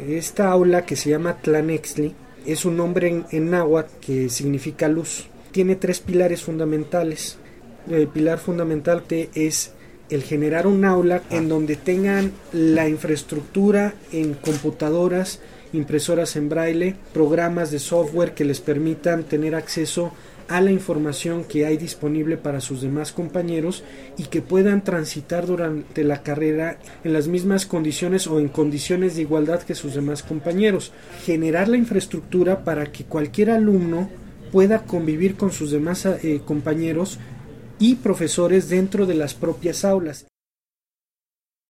Esta aula, que se llama Tlanextli, es un nombre en náhuatl que significa luz. Tiene 3 pilares fundamentales. El pilar fundamental es el generar un aula en donde tengan la infraestructura en computadoras, impresoras en braille, programas de software que les permitan tener acceso a la información que hay disponible para sus demás compañeros y que puedan transitar durante la carrera en las mismas condiciones o en condiciones de igualdad que sus demás compañeros. Generar la infraestructura para que cualquier alumno pueda convivir con sus demás compañeros y profesores dentro de las propias aulas.